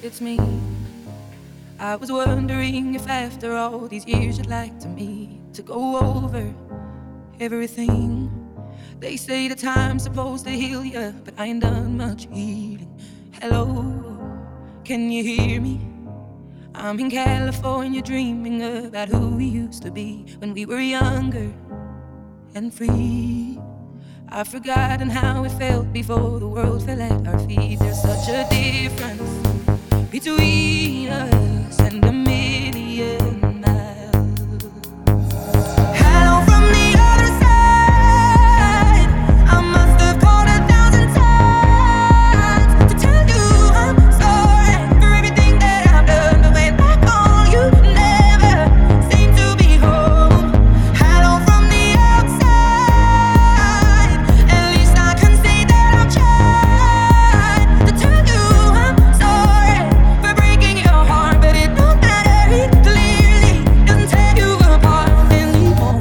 it's me. I was wondering if after all these years you'd like to me to go over everything. They say the time's supposed to heal you, but I ain't done much healing. Hello, can you hear me? I'm in California dreaming about who we used to be when we were younger and free. I've forgotten how it felt before the world fell at our feet. There's such a difference between us and a million miles. Hello from the other side. I must have called 1,000 times to tell you I'm sorry for everything that I've done. But when I call, you never seem to be home. Hello from the outside. At least I can say that I've tried to tell you I'm sorry for breaking your heart, but it don't matter. It clearly doesn't tear you apart anymore.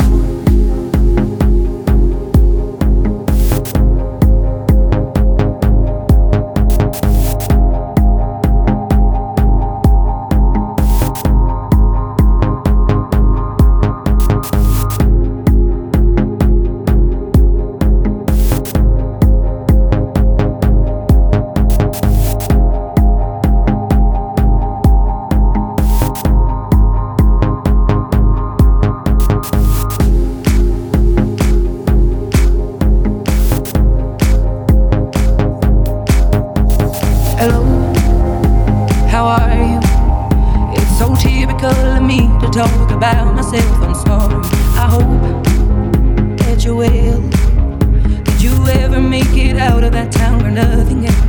Hello, how are you? It's so typical of me to talk about myself. I'm sorry. I hope that you're well. Did you ever make it out of that town where nothing else